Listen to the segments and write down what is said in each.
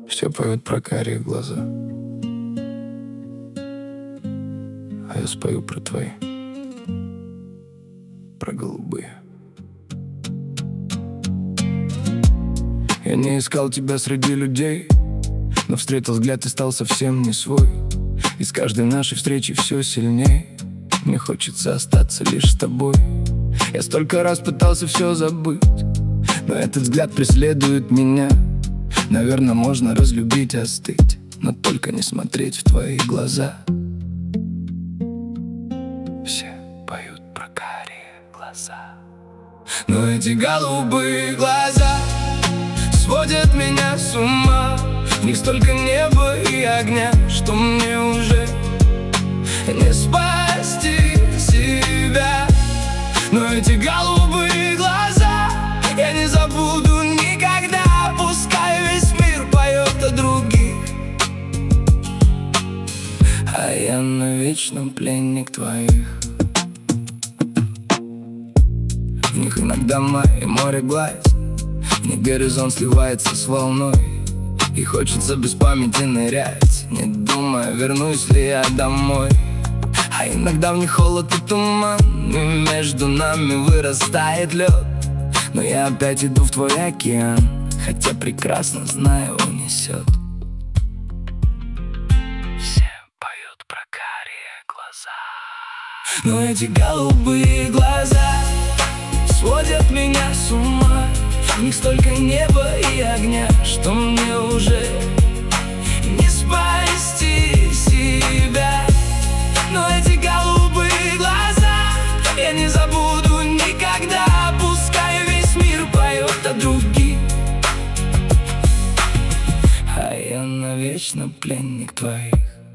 Все поют про карие глаза, а я спою про твои, про голубые. Я не искал тебя среди людей, но встретил взгляд и стал совсем не свой. И с каждой нашей встречи все сильней мне хочется остаться лишь с тобой. Я столько раз пытался все забыть, но этот взгляд преследует меня. Наверное, можно разлюбить, остыть, но только не смотреть в твои глаза. Все поют про карие глаза, но эти голубые глаза сводят меня с ума. В них столько неба и огня, что мне уже не спасти себя. Но эти голубые глаза я не забуду никогда. Пускай весь мир поет о других, а я навечно пленник твоих. В них иногда море, море гладь, в них горизонт сливается с волной. И хочется без памяти нырять, не думая, вернусь ли я домой. А иногда в них холод и туман, и между нами вырастает лед. Но я опять иду в твой океан, хотя прекрасно знаю, унесет. Все поют про карие глаза, но эти голубые глаза сводят меня с ума. В них столько неба и огня, что мне уже не спасти себя. Но эти голубые глаза я не забуду никогда. Пускай весь мир поет о других, а я навечно пленник твоих.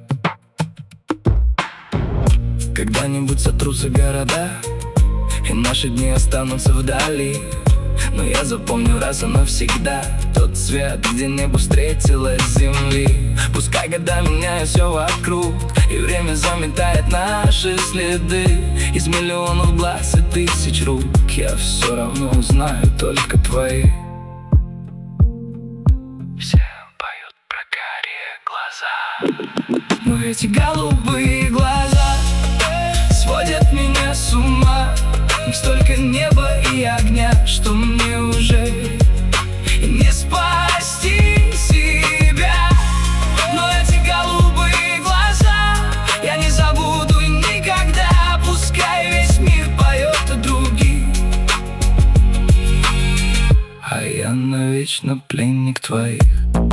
Когда-нибудь сотрутся города, и наши дни останутся вдали. Но я запомню раз и навсегда тот свет, где небо встретилось с земли. Пускай года меняют все вокруг, и время заметает наши следы. Из миллионов глаз и тысяч рук я все равно узнаю только твои. Все поют про карие глаза, но эти голубые глаза сводят меня с ума. В них столько неба и огня, что мне уже не спасти себя. Но эти голубые глаза я не забуду никогда. Пускай весь мир поет о других, а я навечно пленник твоих.